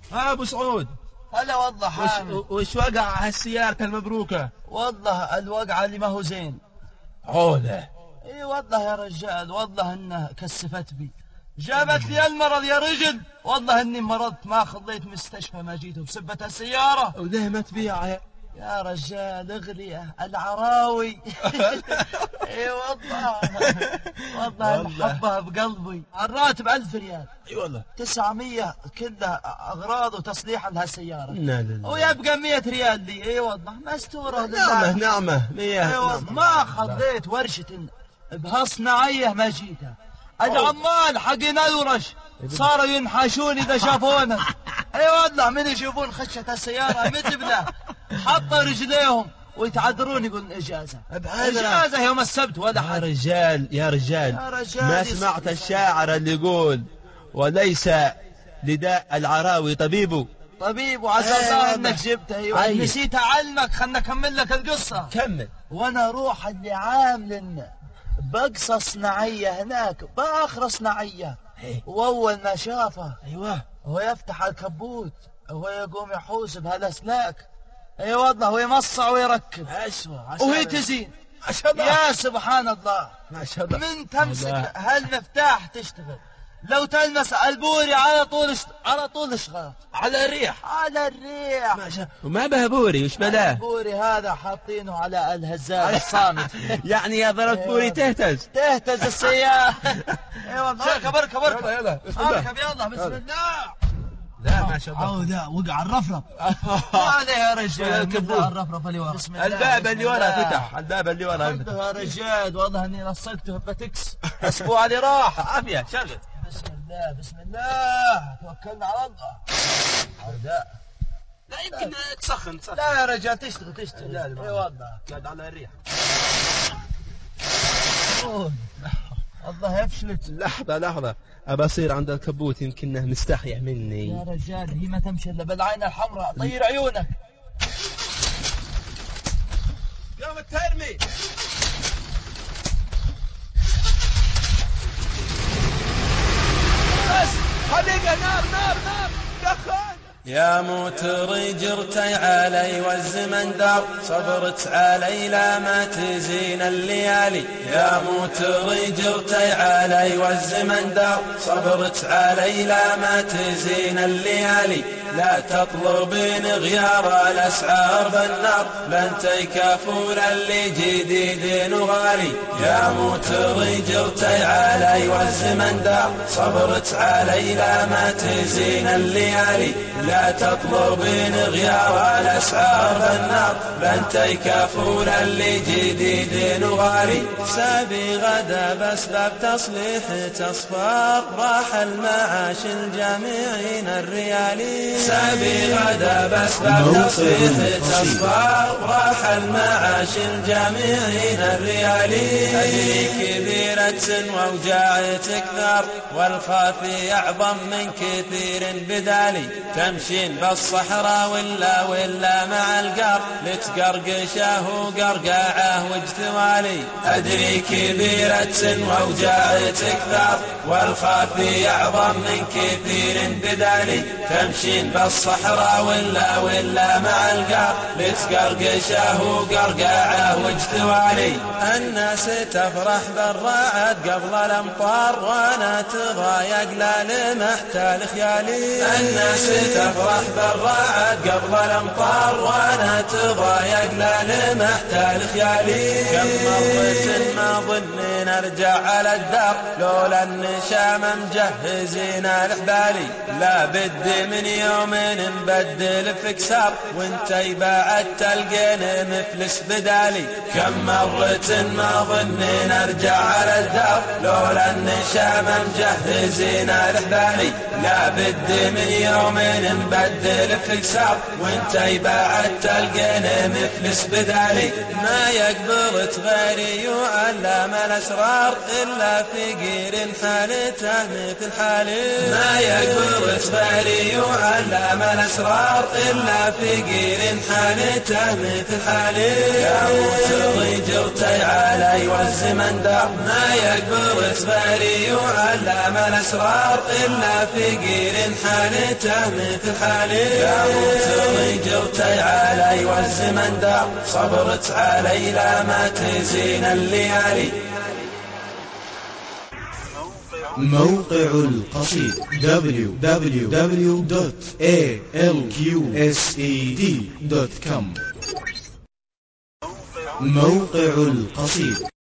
ابو سعود، هلا والله حامد. وش وقع هالسيارة المبروكة؟ والله الوقعة اللي ما هو زين. عوله. اي والله يا رجال، والله انه كسفت بي، جابت لي المرض يا رجل. والله اني مرضت، ما خليت مستشفى ما جيت بسبة السيارة. وليه ما تبيعها يا رجال؟ اغلية العراوي. اي والله. والله محبها بقلبي. الراتب 1000 ريال. اي والله. 900 كلها اغراض وتصليح لها سيارة. لا لا لا. ويبقى 100 ريال لي. اي والله مستورة لله. نعمة نعمة 100. اي والله ما خليت ورشة بهالصناعية ما جيتها. العمال حقنا الورش صاروا ينحاشون اذا شافونا. اي والله من يشوفون خشة السيارة متبلة حطوا رجليهم ويتعذرون يقولون اجازة. اجازة يوم السبت ولا حد. يا رجال ما سمعت الشاعر اللي يقول وليس لداء العراوي طبيبه؟ وعسى الله انك جبته. نسيت اعلمك، خلنا اكمل لك القصة. كمل. وانا اروح اللي عامل بقصة صناعية هناك باخر صناعية. واول ما شافه ايوه هو يفتح الكبوت، هو يقوم يحوس بهالاسلاك. اي والله ويمصع ويركب وهي تزين. ما شاء الله. يا سبحان الله. ما شاء الله. من تمسك هالمفتاح تشتغل، لو تلمس البوري على طول اشغال على الريح. ما شاء. وما به بوري، وش بلاه؟ البوري هذا حاطينه على الهزاز الصامت. يعني يا ضربت بوري تهتز السيارة. اي والله. اركب يلا اركب يلا بسم الله. لا ما شاء الله. لا وقع الرفرف. هذا يا رجال الرفرف اللي ورا. بسم الله. الباب اللي ورا فتح. الباب اللي ورا فتح يا رجال. والله اني لصقته بتكس اسبوع اللي راح. عافية شغل. بسم الله توكلنا على الله. لا يمكن تسخن. لا يا رجال تشتغل. لا اي والله قاعد على الريح. والله افشلت. لحظة أبى أصير عند الكبوت، يمكنه مستحية مني. يا رجال هي ما تمشي إلا بالعين الحمراء. طير عيونك. قامت ترمي. بس حريقة. نار دخان. يا موتري جرتي علي والزمن دار، صبرت علي لا ما تزين الليالي. يا موتري جرتي علي والزمن دار، صبرت علي لا ما تزين الليالي. لا تطلبين غيار الأسعار بالنار، لن تكافون اللي جديد وغالي. يا موتري جرتي علي والزمن دار، صبرت علي لا ما تزين الليالي. لا تطلبين غيار الأسعار بالنار، لن تكافون اللي جديد وغالي. سابي غدا بأسباب تصليح تصفار، راح المعاش الجامعين الريالي. سابي غدا بأسباب تصليح تصفار، راح المعاش الجامعين الريالي. أدري كبيرة سن ووجاعتك ثار، والخافي أعظم من كثير بدالي. تمشين بالصحراء ولا مع القار، لتقرقشه وقرقاعه واجتوالي. أدري كبيرة سن ووجاعتك ثار، والخافي أعظم من كثير بدالي. تمشين بالصحراء ولا مع القار، لتقرقشه وقرقاعه واجتوالي. الناس تفرح بالرعد قبل الأمطار، وانا تضايق لا لمحتال خيالي. الناس تفرح بالرعد قبل الأمطار، وانا تضايق لا لمحتال خيالي. كم مرة ما ظني نرجع على الدار، لولا النشام مجهزين الحبالي. لا بدي من يوم نبدل فكسار، وانتي بعد تلقين مفلس بدالي. كم مرة ما ظني نرجع على الدار، لولا النشام مجهزين الحبالي. لا بدي من يوم نبدل فكسار، وانتي بعد تلقين مفلس بدالي. ما يقبل تغيري يعلم الأسرار، إلا فقير حالته مثل حالي. ما يقبل تغيري يعلم الأسرار، إلا فقير حالته مثل حالي. يا موتري جرتي علي والزمن دار، ما يقبل تغيري يعلم الأسرار، إلا فقير حالته مثل ارتحالي يا موتري جرتي علي والزمن دار صبرت علي لا ما تزين الليالي. موقع القصيد www.alqsed.com. موقع القصيد.